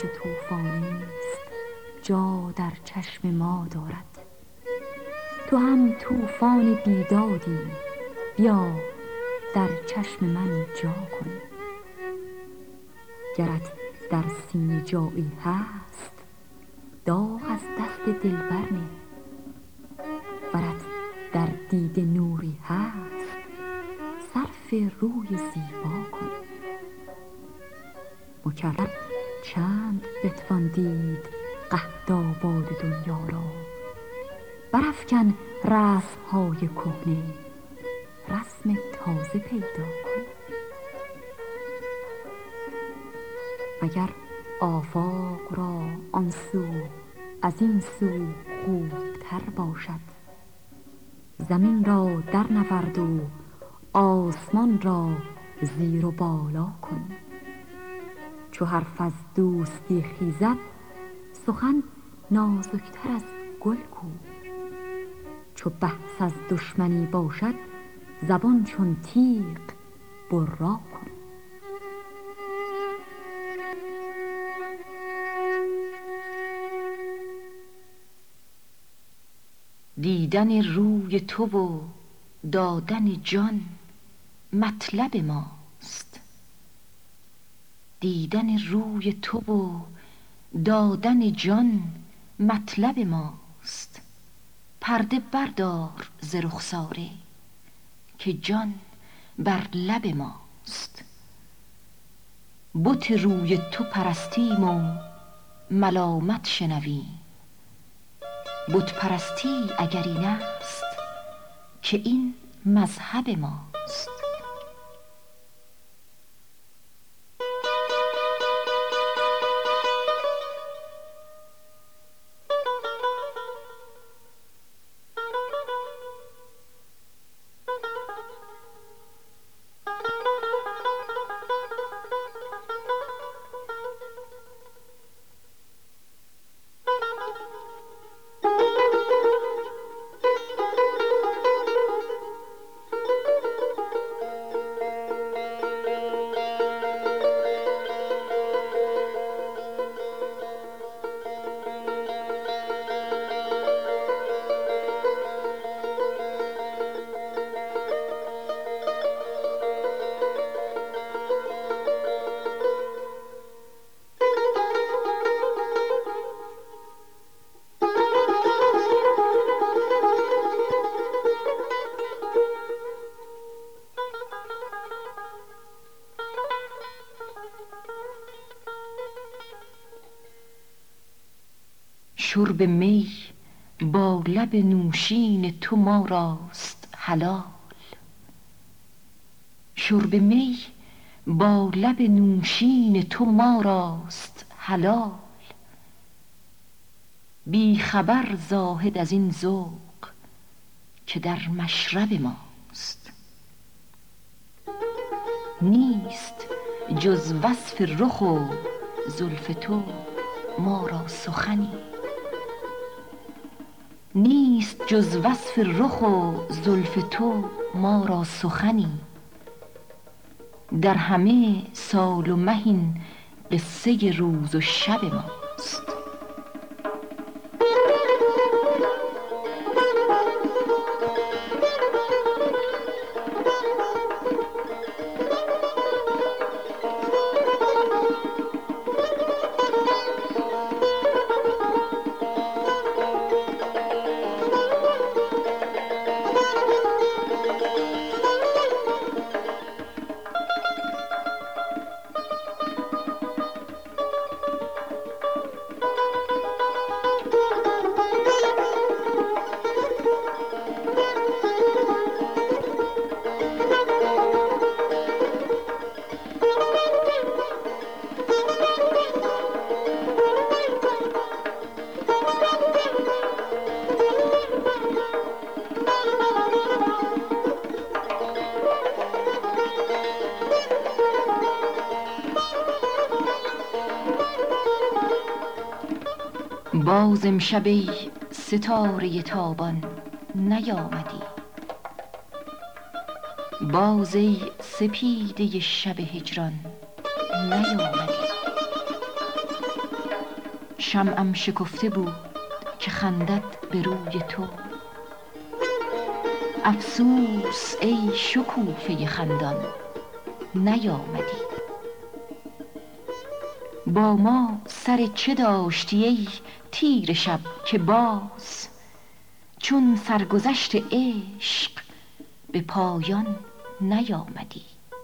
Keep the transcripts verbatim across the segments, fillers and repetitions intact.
موج طوفانی است جا در چشم ما دارد. تو هم طوفان بیدادی، بیا در چشم من جا کن. گرت در سینه جایی هست داغ از دست دلبر نه، ورت در دیده نوری هست صرف روی زیبا کن. مکرر چند بتوان دید قحط آباد دنیا را، برافکن رسم‌های کهنه، رسم تازه پیدا کن. مگر آفاق را آن سو از این سو خوبتر باشد، زمین را در نورد و آسمان را زیر و بالا کن. چو حرف از دوستی خیزد سخن نازکتر از گل کو. چو بحث از دشمنی باشد زبان چون تیغ برا کن. دیدن روی تو و دادن جان مطلب ماست. دیدن روی تو و دادن جان مطلب ماست. پرده بردار ز رخساره که جان بر لب ماست. بت روی تو پرستیم و ملامت شنویم. بت پرستی اگر این است که این مذهب ماست. شرب می با لب نوشین تو ما راست حلال. شرب می با لب نوشین تو ما راست حلال. بی خبر زاهد از این ذوق که در مشرب ماست. نیست جز وصف رخ و زلف تو ما را سخنی. نیست جز وصف رخ و زلف تو ما را سخنی. در همه سال و مه این قصه روز و شب ماست. باز امشب ای ستاره تابان نیامدی. باز ای سپیده شب هجران نیامدی. شمعم شکفته بود که خندد به روی تو. افسوس ای شکوفه خندان نیامدی. با ما سر چه داشتی ای تیره شب که باز چون سرگذشت عشق به پایان نیامدی.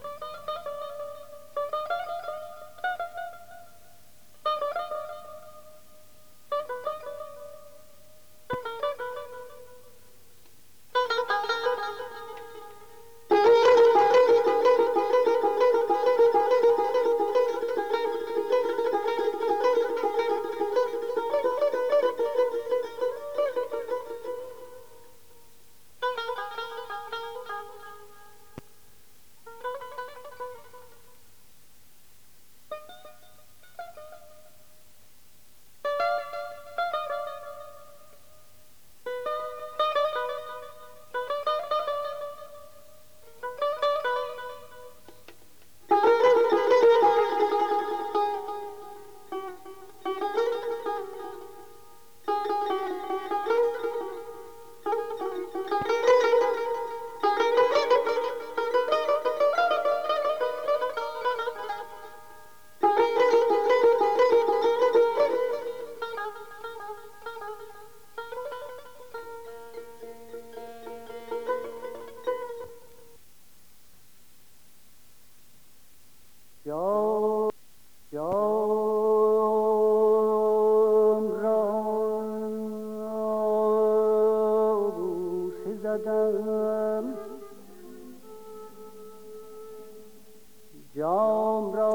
جام را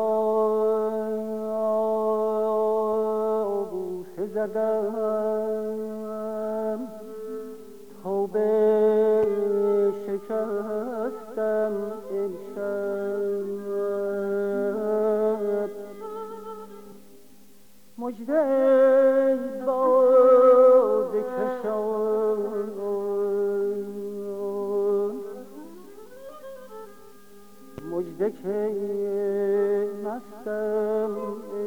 بوسه زدم، توبه شکستم امشب. مژده ای باده کشان، مژده که مستم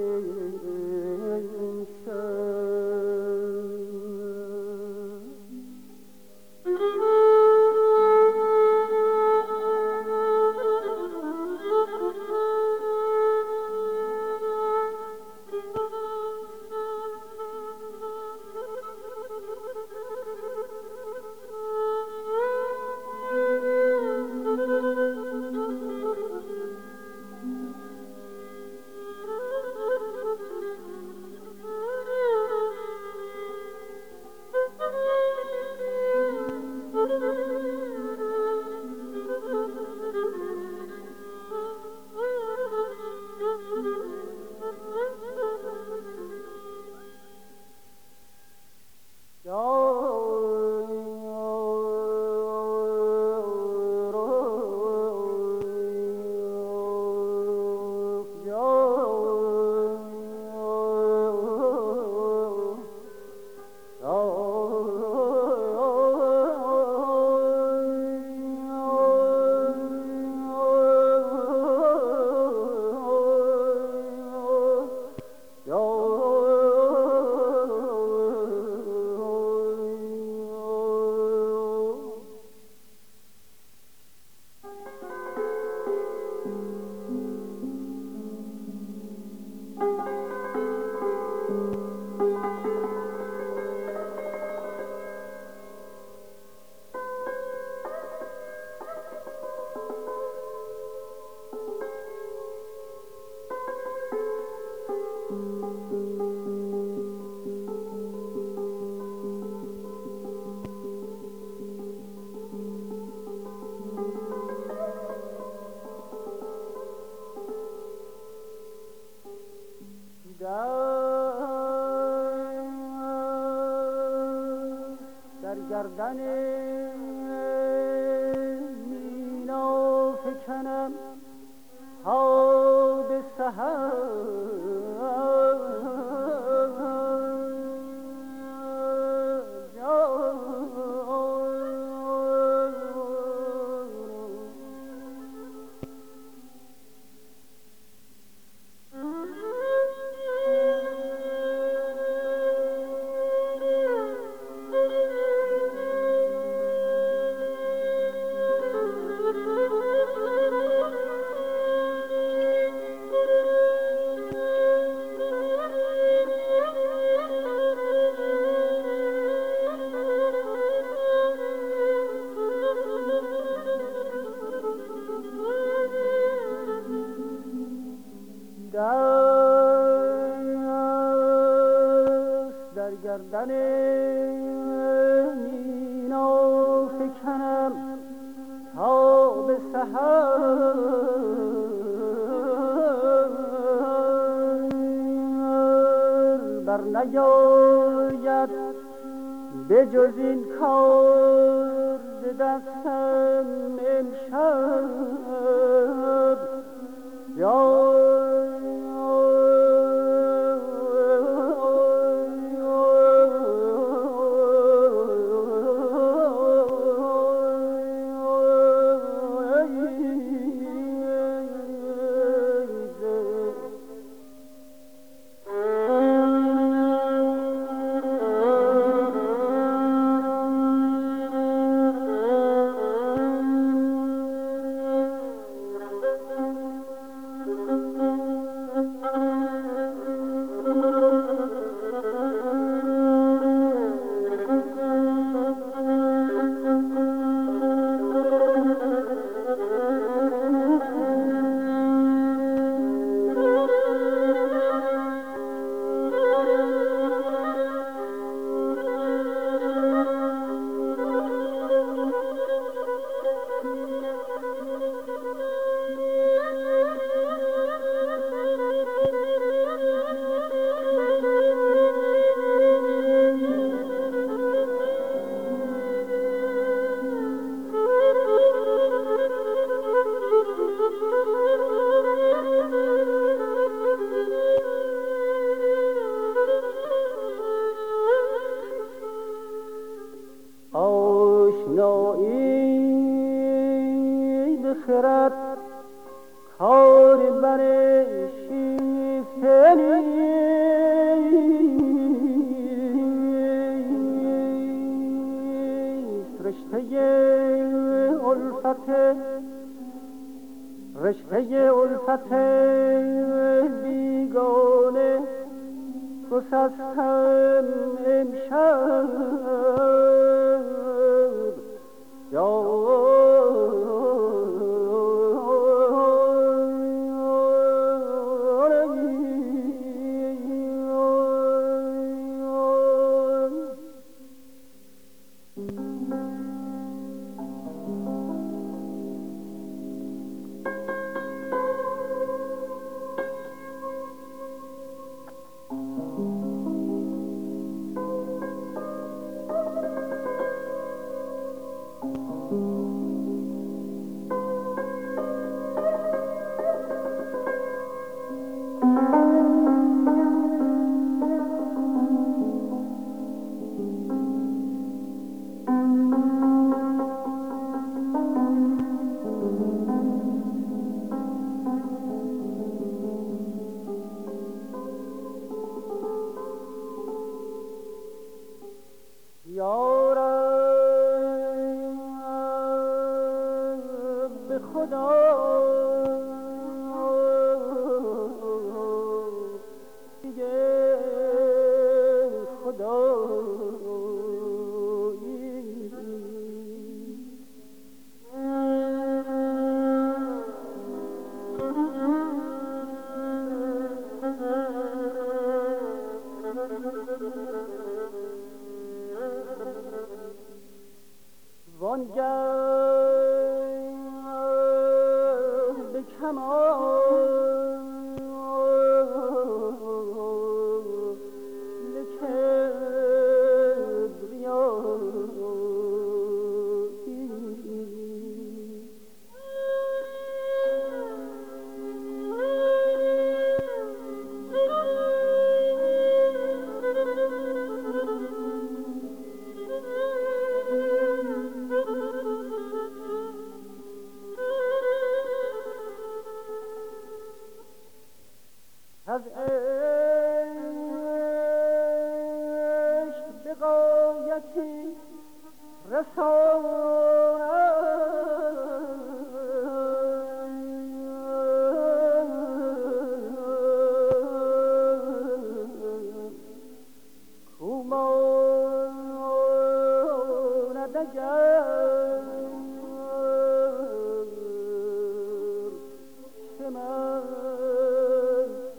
در گردن مینا فکنم تا به سحر. دست در گردن مینا فکنم تا به سحر بر نیاید به جز این کار ز دستم امشب یا آشنایی بخرد کار بر شیفته نیست رشته الفت رشته الفت بیگانه گسستم امشب یا از عشق به غایتی رساند کوماند اگر چه من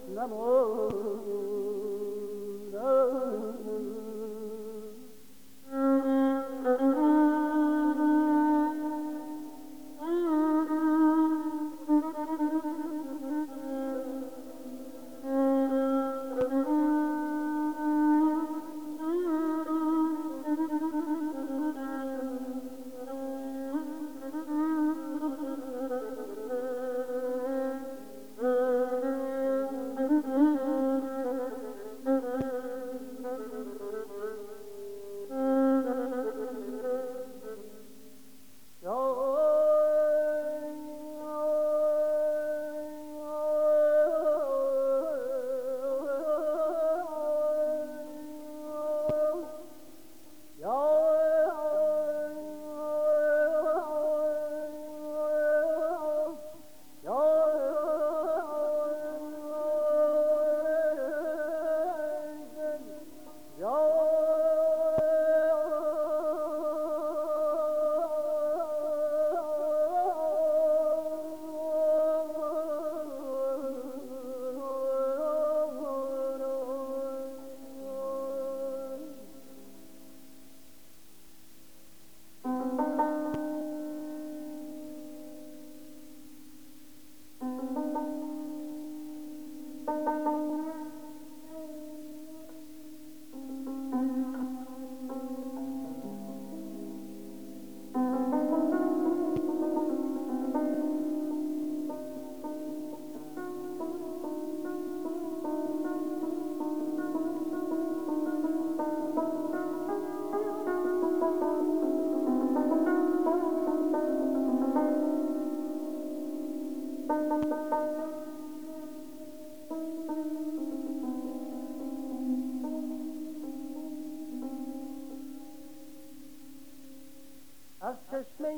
از چشمه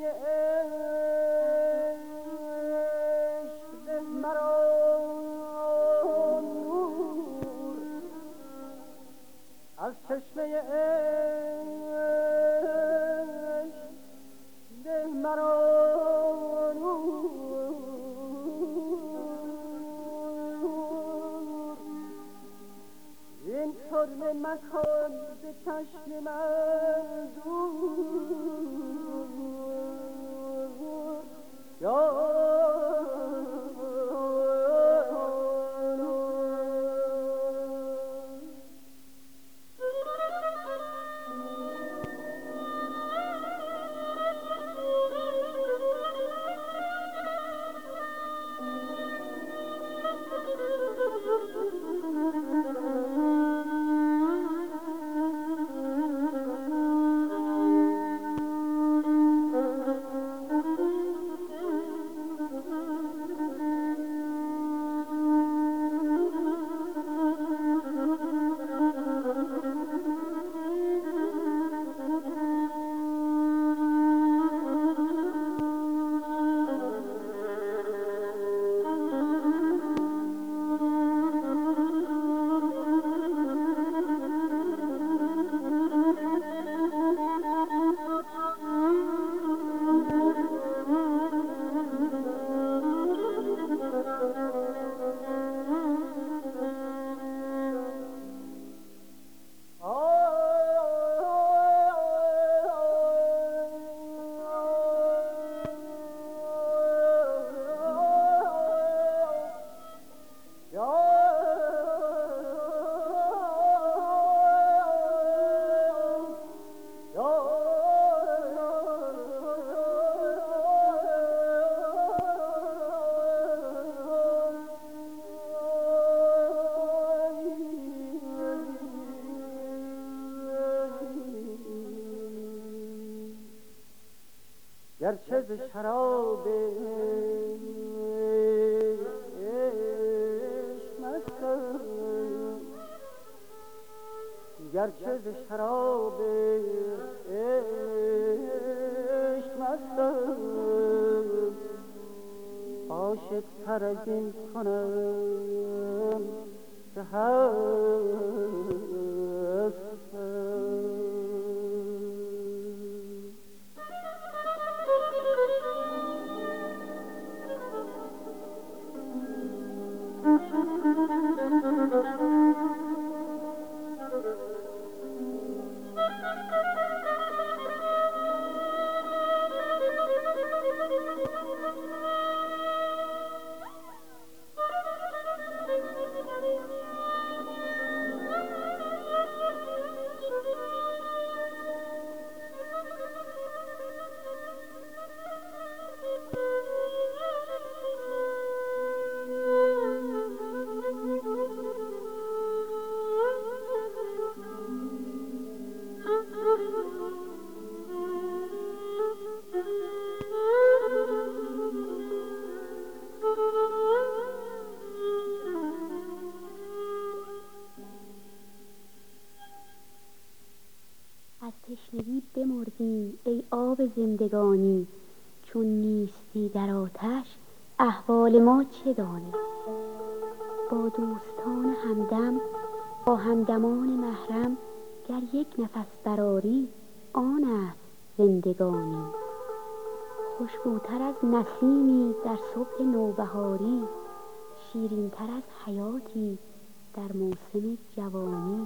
عشق ده مرا نور، از چشمه عشق ده مرا نور، این سرمه مکن به چشم من دور یا گرچه ز شراب عشق مستم، گرچه ز شراب عشق مستم، عاشق تر از این کنم که هستم. تشنگی بمردیم ای آب زندگانی، چون نیستی در آتش احوال ما چه دانی؟ با دوستان همدم با همدمان محرم، گر یک نفس برآری آن است زندگانی. خوشبوتر از نسیمی در صبح نوبهاری، شیرین‌تر از حیاتی در موسم جوانی.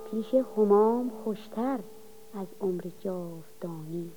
آتیش همام خوشتر از عمر جاودانی.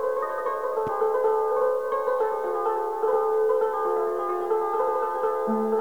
Thank you.